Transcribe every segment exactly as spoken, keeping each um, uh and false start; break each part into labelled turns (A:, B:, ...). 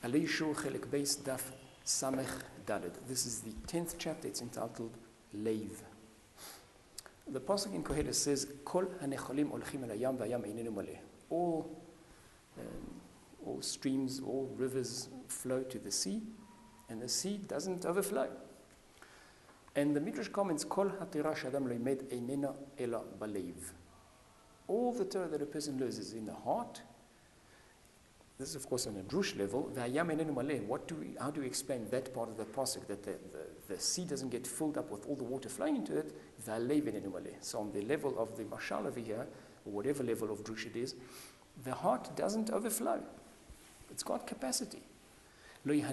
A: Alei Shur Chelik Beis Daf Samech Daled. This is the tenth chapter. It's entitled Leiv. The pasuk in Koheles says, "Kol hanecholim olchim al hayam v'hayam einenu maleh." All, um, all streams, all rivers flow to the sea, and the sea doesn't overflow. And the Midrash comments, "Kol hatira shadam lo yimed einena ela baleiv." All the Torah that a person learns is in the heart. This is, of course, on a drush level. What do we, how do we explain that part of the pasuk, that the, the, the sea doesn't get filled up with all the water flowing into it? So on the level of the mashal over here, or whatever level of drush it is, the heart doesn't overflow. It's got capacity. The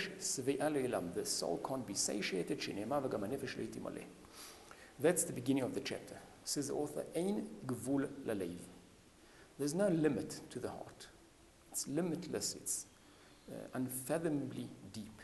A: soul can't be satiated. That's the beginning of the chapter. Says the author, Ein gvul laleiv. There's no limit to the heart. It's limitless, it's uh, unfathomably deep.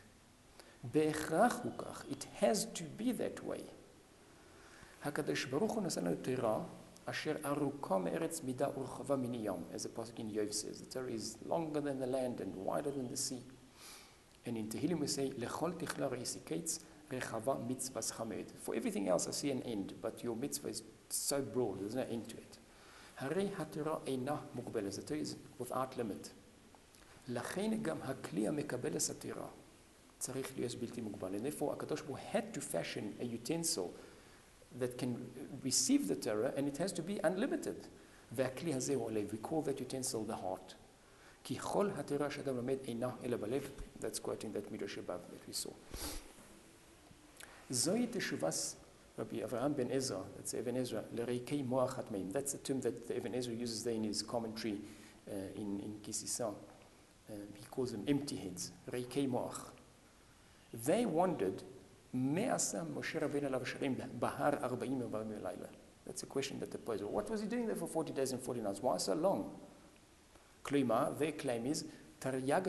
A: It has to be that way. HaKadosh Baruch Hu nasanu Torah asher aruka me'eretz mida urchava min yam, as the pasuk in Yov says. The Torah is longer than the land and wider than the sea. And in Tehillim we say, Lechol tichla re'isikates rechava mitzvahs chamed. For everything else I see an end, but your mitzvah is so broad, there's no end to it. Harei haTorah eina mugbeles. The Torah is without limit. לכן גם הכלי המקבל הסתירה צריך להיות בלתי מוגבל. And therefore, הקדוש ברוך הוא had to fashion a utensil that can receive the Torah, and it has to be unlimited. והכלי הזה הוא הלב. We call that utensil the heart. כי כל התורה שאדם לומד אינה אלא בלב. That's quoting that midrash above that we saw. זוהי תשובס Rabbi Avraham ben Ezra, that's Ibn Ezra, לריקי מוח הטמאים. That's the term that the Ibn Ezra uses there in his commentary uh, in, in Kisisa. Uh, he calls them empty heads, reikei moach. They wondered, That's a question that they pose. Well, what was he doing there for forty days and forty nights? Why so long? Klima, their claim is, the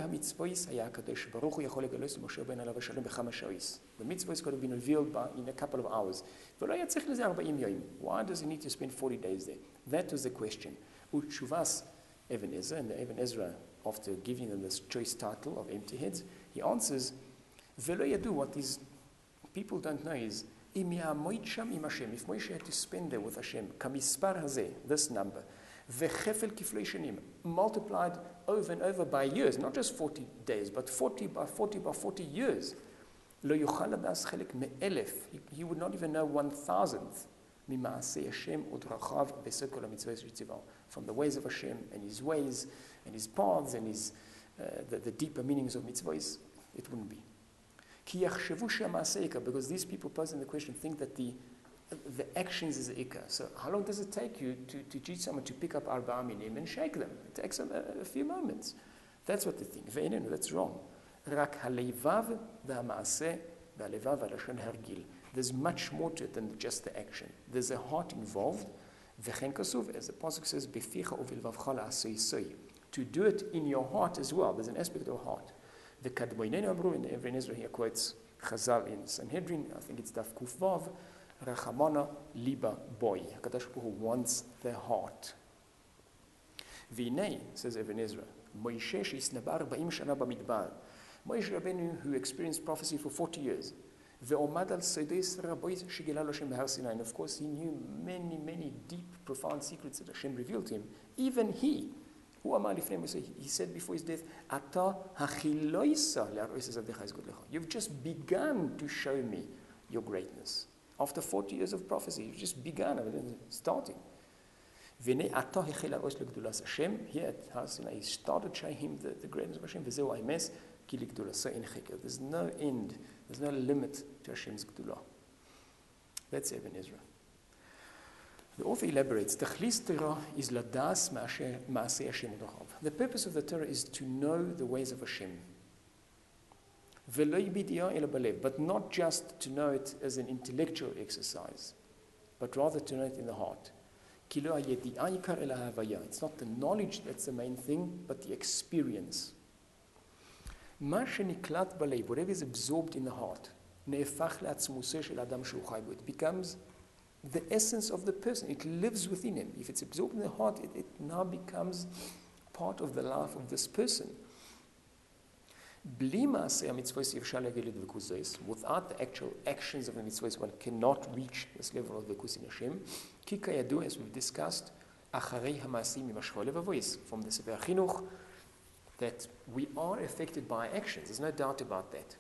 A: mitzvah is going to be revealed by, in a couple of hours. Why does he need to spend forty days there? That was the question. Utshuvas Ibn Ezra, and the Ibn Ezra, after giving them this choice title of empty heads, he answers, Velo yadu, what these people don't know is, If Moshe had to spend there with Hashem, kamispar hazeh, this number, vechefel kiflei shanim, multiplied over and over by years, not just forty days, but forty by forty by forty years, lo yuchal bas chelik me'elef, he would not even know one thousandth, mima'aseh Hashem udrachav besed kol hamitzvot shitzivahu, from the ways of Hashem and His ways and His paths and His uh, the, the deeper meanings of mitzvahs, it wouldn't be. Because these people posing the question think that the the actions is the ikka. So how long does it take you to, to teach someone to pick up arba'a minim and shake them? It takes them a, a few moments. That's what they think. Ve'enenu, that's wrong. Rak haleivav v'hama'aseh v'alevav v'lashon hargil. There's much more to it than just the action. There's a heart involved. V'chen kasuv, as the pasuk says, beficha uvilvavcha la'asoi soi. To do it in your heart as well. There's an aspect of heart. The Kadmoinenu Amru, in the Ibn Ezra here quotes Chazal in Sanhedrin, I think it's Daf Kuf Vav, Rachamana Liba Boy. HaKadosh Baruch Hu wants their heart. V'nei, says Ibn Ezra, Moshe she'isnabar ba'im shana b'midbar. Moshe Rabbeinu, who experienced prophecy for forty years, ve'omad al sedes rabois shegela lo Hashem b'Har Sinai. And of course, he knew many, many deep, profound secrets that Hashem revealed to him. Even he, he said before his death, you've just begun to show me your greatness. After forty years of prophecy, you've just begun, I mean, starting. Here at Har Sinai, he started showing him the, the greatness of Hashem. There's no end, there's no limit to Hashem's Gdulah. That's Ibn Ezra. The author elaborates, Tachlis Torah is ladas ma'aseh Hashem u'dachav. The purpose of the Torah is to know the ways of Hashem. V'lo yibidiyah ela balev, but not just to know it as an intellectual exercise, but rather to know it in the heart. Ki lo hayedi'ah yikar ela havaya. It's not the knowledge that's the main thing, but the experience. Ma sheniklat balev, whatever is absorbed in the heart, ne'efach le'atzmuseh shel adam shu chai bo. It becomes the essence of the person. It lives within him. If it's absorbed in the heart, it, it now becomes part of the life of this person. בלי מעשי המצוות אי אפשר להגיע לדבקות זויס. Without the actual actions of the mitzvahs, one cannot reach this level of דבקות in Hashem. כי כידוע, as we've discussed, אחרי המעשים יימשכו הלבבויס. From the ספר החינוך, that we are affected by actions. There's no doubt about that.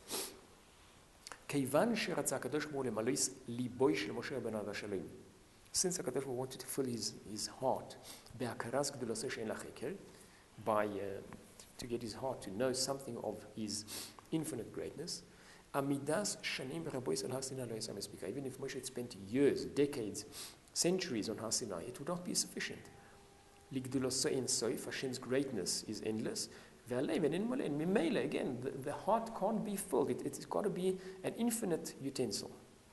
A: כיוון שרצה הקדוש ברוך הוא למלא ליבו של משה רבנו עליו השלום. Since הקדוש ברוך הוא wanted to fill his, his heart בהכרת גדולתו שאין לה חקר, by uh, to get his heart to know something of his infinite greatness, עמידס שנים ורבויס על הר סיני לא יעשה מספיקה. Even if Moshe had spent years, decades, centuries on Har Sinai, it would not be sufficient. לגדולתו אין סוף, Hashem's greatness is endless. והלב אין מלא, ממילא, again, the, the heart can't be filled. It, it's got to be an infinite utensil.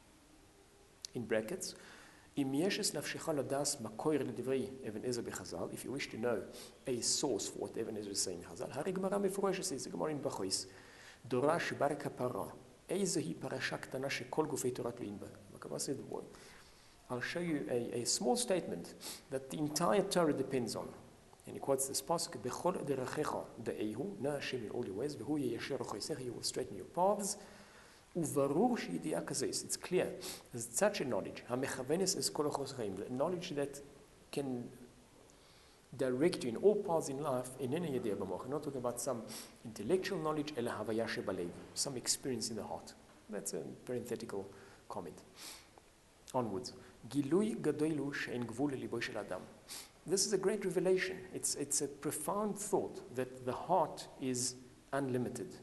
A: In brackets, אם יש נפשך לדעת מקור לדברי אבן עזרא בחז"ל, if you wish to know a source for what Ibn Ezra is saying in חז"ל, הרי גמרא מפורשת, זה גמרא in בחויס, דורה שבר כפרה, איזוהי פרשה קטנה שכל גופי תורה תלויים בה. הכוונה זה the word. I'll show you a, a small statement that the entire Torah depends on. And he quotes this pasuk, בכל דרכיך דאהו, נא השם in all your ways, והוא יישר חויסך, he will straighten your paths. וברור שידיעה כזאת, it's clear, there's such a knowledge, המכוונס is כל החוס חיים, the knowledge that can direct you in all paths in life, איננה ידיעה במוח. I'm not talking about some intellectual knowledge, אלא הוויה שבלב, some experience in the heart. That's a parenthetical comment. Onwards. גילוי גדול הוא שאין גבול לליבו של אדם. This is a great revelation. It's, it's a profound thought that the heart is unlimited.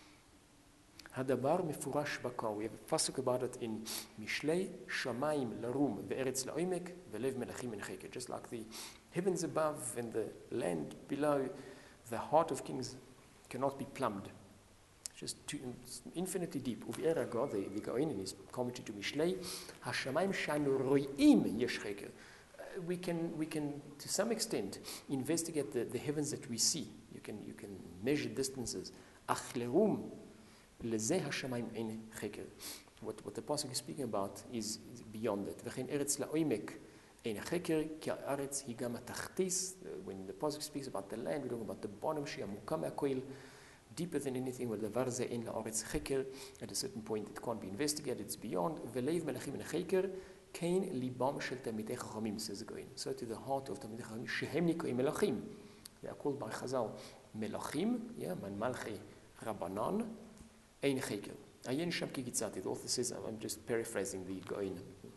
A: הדבר מפורש בקור. We have a pasuk about it in משלי שמיים לרום וארץ לעומק ולב מלכים מן חקר. Just like the heavens above and the land below, the heart of kings cannot be plumbed. It's just too, it's infinitely deep. ובאר הגר, the, the Gaon in his commentary to משלי, השמיים שאנו רואים יש חקר. We can, we can, to some extent, investigate the, the heavens that we see. You can, you can measure distances. אך לרום לזה השמיים אין חקר. What, what the pasuk is speaking about is, is beyond that. וכן ארץ לעומק אין חקר, כי הארץ היא גם התחתיס. When the pasuk speaks about the land, we're talking about the bottom, שהיא עמוקה מהכל, deeper than anything, ולדבר זה אין לארץ חקר. At a certain point it can't be investigated, it's beyond. ולב מלכים אין חקר, כן ליבם של תלמידי חכמים, says the Gaon. So to the heart of תלמידי חכמים, שהם נקראים מלכים. They are called by חז"ל מלכים, yeah, מן מלכי רבנן, אין חקר. עיין שם כי גיצרתי, the author says, I'm just paraphrasing the Gaon.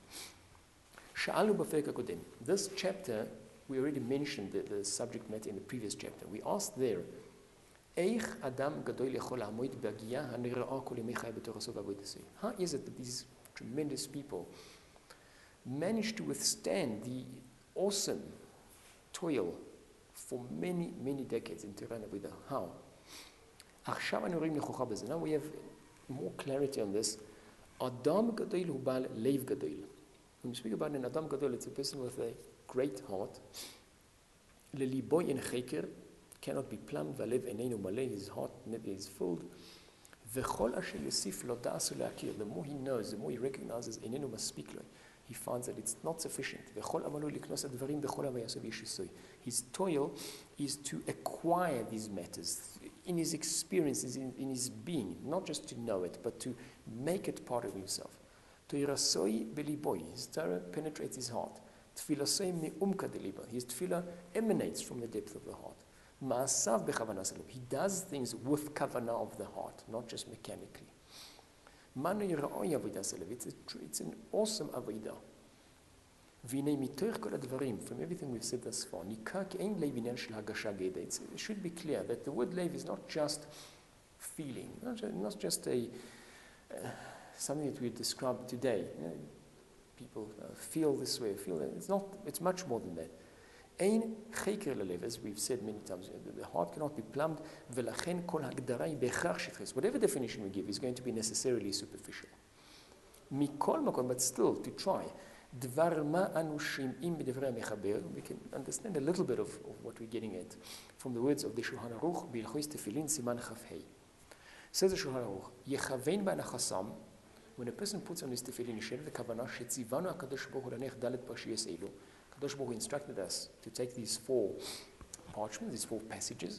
A: שאלנו בפרק הקודם. This chapter, we already mentioned the, the subject matter in the previous chapter. We asked there, איך אדם גדול יכול לעמוד בהגייה הנראה כל ימי חי בתורתו ועבודתו? How is it that these tremendous people managed to withstand the awesome toil for many, many decades in Torah and Avodah? How? עכשיו אנו רואים נכוחה בזה. Now we have more clarity on this. אדם גדול הוא בעל לב גדול. When we speak about an אדם גדול, it's a person with a great heart. לליבו אין חקר, cannot be plumbed, והלב איננו מלא, his heart never is filled. וכל אשר יוסיף לו דעש ולהכיר, the more he knows, the more he recognizes, איננו מספיק לו. He finds that it's not sufficient. וכל עמלו לקנוס הדברים בכל הוויעשו וישסוי. His toil is to acquire these matters in his experiences, in, in his being, not just to know it, but to make it part of himself. תוירסוי בליבוי, his Torah penetrates his heart. תפילסוי מעומקא דליבו, his tefillah emanates from the depth of the heart. מעשיו בכוונה שלו, he does things with כוונה of the heart, not just mechanically. מנו יראוי עבודה שלו, it's an awesome עבודה. והנה מתוך כל הדברים, from everything we've said thus far, ניכר כי אין לב עניין של הגשה גדע. It should be clear that the word lave is not just feeling, not just, not just a, uh, something that we describe today. You know, people uh, feel this way, feel that. It's not, it's much more than that. אין חקר ללב, as we've said many times, the heart cannot be plumbed, ולכן כל הגדרה היא בהכרח שטחית. Whatever definition we give is going to be necessarily superficial. מכל מקום, but still, to try, דבר מה אנו שומעים בדברי המחבר, we can understand a little bit of, of what we're getting at from the words of the Shulchan Aruch, בהלכות תפילין, סימן כ"ה. Says the Shulchan Aruch, יכוון בהנחסם, when a person puts on his tefillin, ישאל את הכוונה שציוונו הקדוש ברוך הוא להניח ד' פרשיות אלו, Kadosh Baruch Hu instructed us to take these four parchments, these four passages,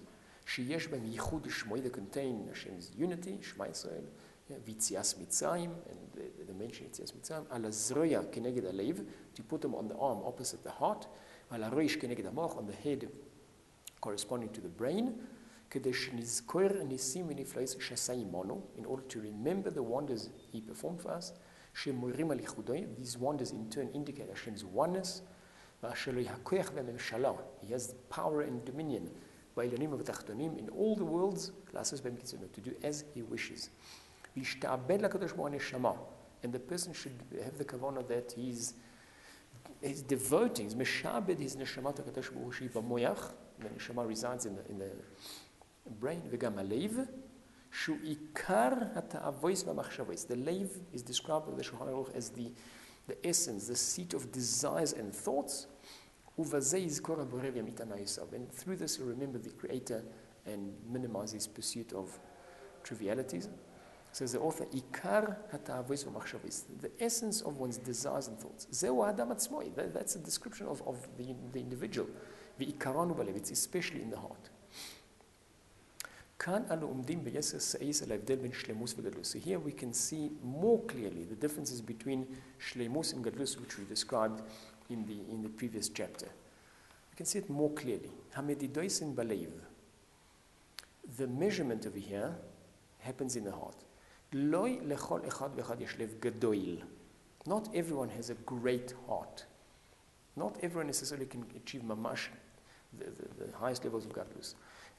A: Sheyesh b'hem yichud shmoi, they contain Hashem's unity, Shema Yisrael, Vitzias Mitzrayim, and the, the mention of Vitzias Mitzrayim, Ala Zroya keneged alev, to put them on the arm opposite the heart, Ala Roish keneged hamach, on the head corresponding to the brain, Kedesh nizkor nisim v'niflaos shasai imanu, in order to remember the wonders he performed for us, Shemurim al yichudoi, these wonders in turn indicate Hashem's oneness, V'asher hakoyach v'memshala, he has the power and dominion, Ba'ilanim v'tachtonim, in all the worlds, classes b'mkitzonot, to do as he wishes. V'yishtabed lakadosh baruch hu neshama, and the person should have the kavanah that he's he's devoting, he's meshabed his neshama to kadosh baruch hu b'moyach, the neshama resides in the in the brain, v'gam alev, shu ikar hata'avois v'machshavos. The leiv is described by the Shulchan Aruch as the the essence, the seat of desires and thoughts. And through this, you remember the Creator and minimize his pursuit of trivialities. Says the author, Ikar hata'avois v'machshavos, the essence of one's desires and thoughts. Zeu adam atzmoi. That's a description of, of the, the individual. V'ikaranu b'lev, it's especially in the heart. So here we can see more clearly the differences between shleimus and gadlus, which we described in the in the previous chapter. We can see it more clearly. Hamedidoisin balev. The measurement over here happens in the heart. Loi lechol echad v'echad yeshlev gadoil. Not everyone has a great heart. Not everyone necessarily can achieve mamash, the, the, the highest levels of gadlus.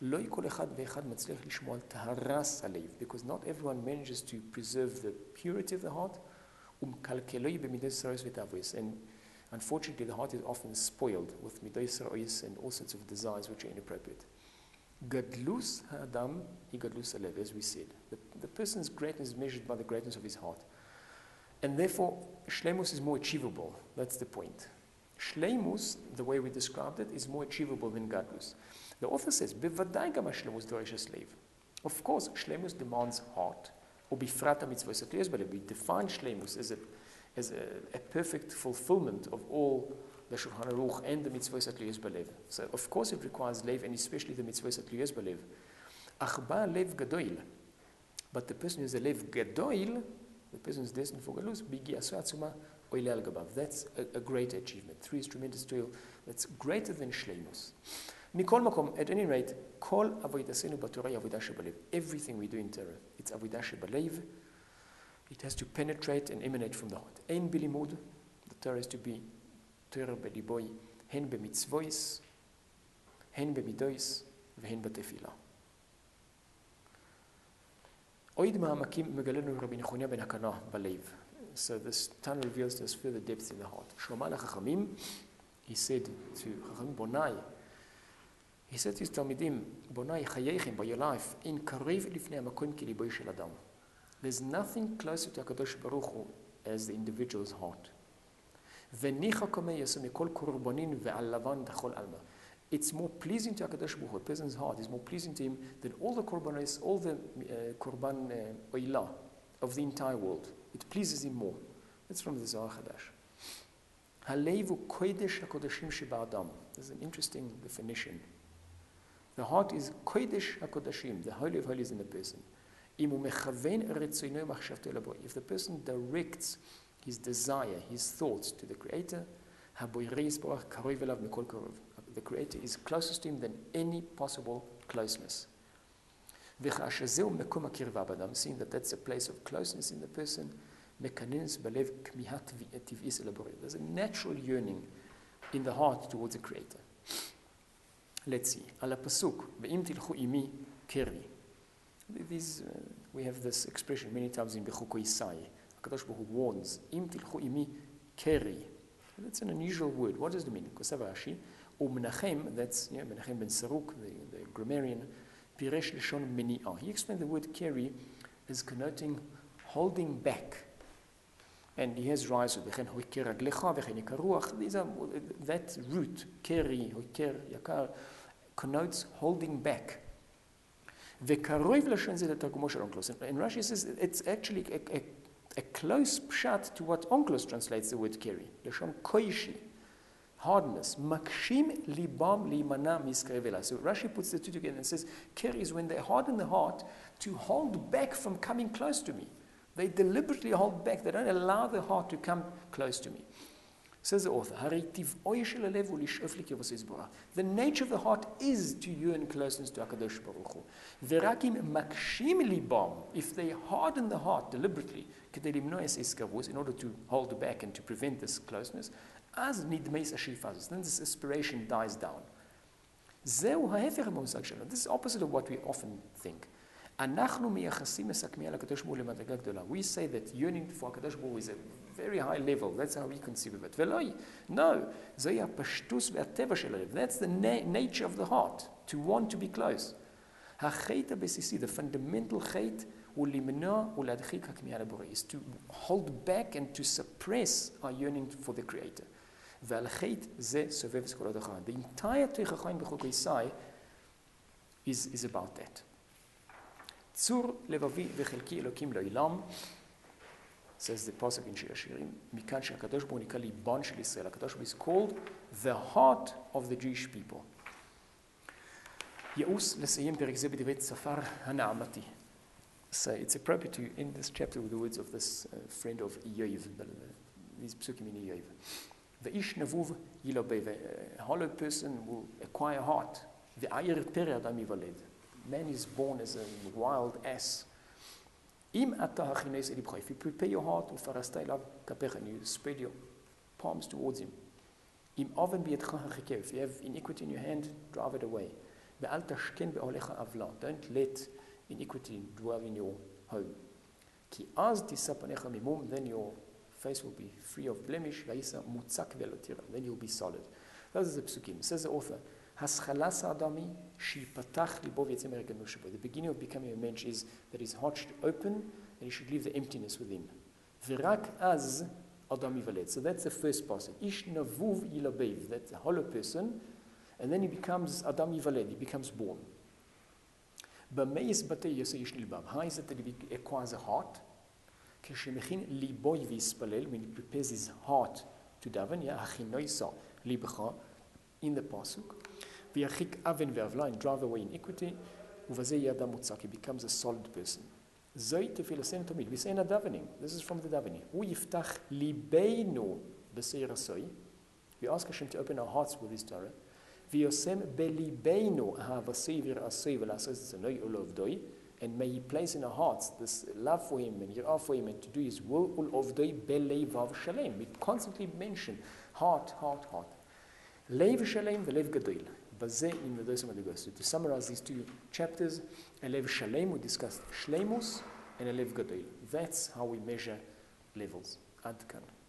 A: Because not everyone manages to preserve the purity of the heart. And unfortunately, the heart is often spoiled with midos ra'os and all sorts of desires which are inappropriate. Gadlus ha'adam hi gadlus halev, as we said. The, the person's greatness is measured by the greatness of his heart. And therefore, shleimus is more achievable. That's the point. Shleimus, the way we described it, is more achievable than gadlus. The author says, "Bevadai gam shleimus doresh slave." Of course, shleimus demands heart. Ubifrat mitzvos atliyos balev. We define shleimus as a as a, a perfect fulfillment of all the Shulchan Aruch and the mitzvos atliyos balev. So, of course, it requires lev, and especially the mitzvos atliyos balev. Achba lev gadoil. But the person who has a lev gadoil, the person who is destined for galus, bigi asu atzuma oile al gabav. That's a, a great achievement. Three is tremendous toil. That's greater than shleimus. Mikol makom, at any rate, kol avoidasenu b'torah avodah shebalev. Everything we do in Torah, it's avodah shebalev. It has to penetrate and emanate from the heart. Ein bilimud, the Torah has to be Torah beliboy, hen b'mitzvois, hen b'midois, v'hen b'tefila. Oid ma'amakim megalenu Rabbi Nechonia ben Hakana balev. So this Tana reveals to us further depths in the heart. Shlomo HaChachamim, he said to Chachamim Bonai, he said to his Talmidim, Bonai chayeichem, by your life, in karev lifnei hamakom ki liboy shel adam. There's nothing closer to HaKadosh Baruch Hu as the individual's heart. V'nicha komei yasu mikol korbanin ve'alavan dachol alma. It's more pleasing to HaKadosh Baruch Hu, a person's heart is more pleasing to him than all the korbanos, all the uh, korban uh, oilah of the entire world. It pleases him more. That's from the Zohar Chadash. Halevu kodesh hakodashim sheba adam. There's an interesting definition. The heart is kodesh hakodashim, the holy of holies in the person. If the person directs his desire, his thoughts to the Creator, the Creator is closest to him than any possible closeness. Seeing that that's a place of closeness in the person, there's a natural yearning in the heart towards the Creator. Let's see. Ala pasuk, ve'im tilchu imi keri. These, uh, we have this expression many times in Bechukei Isai. HaKadosh Baruch Hu warns, Im tilchu imi keri. That's an unusual word. What does it mean? Kosav Rashi, or Menachem, that's yeah, Menachem ben Saruk, the, the grammarian, Piresh Lishon Meni'ah. He explained the word keri as connoting holding back. And he has rise with Vechen Hoiker Aglecha, Vechen Yikaruach. These are, that root, keri, Hoiker, Yakar, connotes holding back. In Rashi says it's actually a, a, a close pshat to what Onkelos translates the word keri. Lashon koishi. hardness. Makshim libam limana miskarevela. So Rashi puts the two together and says, Ker is when they harden the heart to hold back from coming close to me. They deliberately hold back. They don't allow the heart to come close to me. Says the author, the nature of the heart is to yearn closeness to HaKadosh Baruch Hu. If they harden the heart deliberately, in order to hold back and to prevent this closeness, as then this aspiration dies down. This is opposite of what we often think. We say that yearning for HaKadosh Baruch Hu is a very high level. That's how we conceive of it. No. That's the na- nature of the heart, to want to be close. The fundamental chait is to hold back and to suppress our yearning for the Creator. The entire Torah B'chukei Yisai is, is about that. Tzur levavi v'chelki elokim lo'ilam, says the pasuk in Shir Hashirim, mikan she'akadosh Baruch Hu nikra liban shel Yisrael. HaKadosh Baruch Hu is called the heart of the Jewish people. Ye'us l'sayim perek zeh b'divrei tzafar hana'amati. So it's appropriate to end this chapter with the words of this uh, friend of Iyov, uh, these psukim in Iyov. Ve'ish navuv yilobev, a hollow person will acquire heart. Ve'ayir pereh adam yivaled. Man is born as a wild ass. If you prepare your heart, and you spread your palms towards him. If you have iniquity in your hand, drive it away. Don't let iniquity dwell in your home. Then your face will be free of blemish. Then you'll be solid. Those are the psukim. Says the author, the beginning of becoming a mensch is that his heart should open and he should leave the emptiness within. So that's the first passage. Ish navuv yilabev, that's a hollow person, and then he becomes Adam Yivaled, he becomes born. How is it that he acquires a heart? When he prepares his heart to daven, in the pasuk, and drive away iniquity, he becomes a solid person. We say in a davening, this is from the davening. We ask Hashem to open our hearts with His Torah. And may He place in our hearts this love for Him and yirah for Him and to do His will. We constantly mention heart, heart, heart. Lev shalem v'lev gadol. So to summarize these two chapters, a lev shalem, we discussed shleimus, and a lev gadol. That's how we measure levels. Ad kan.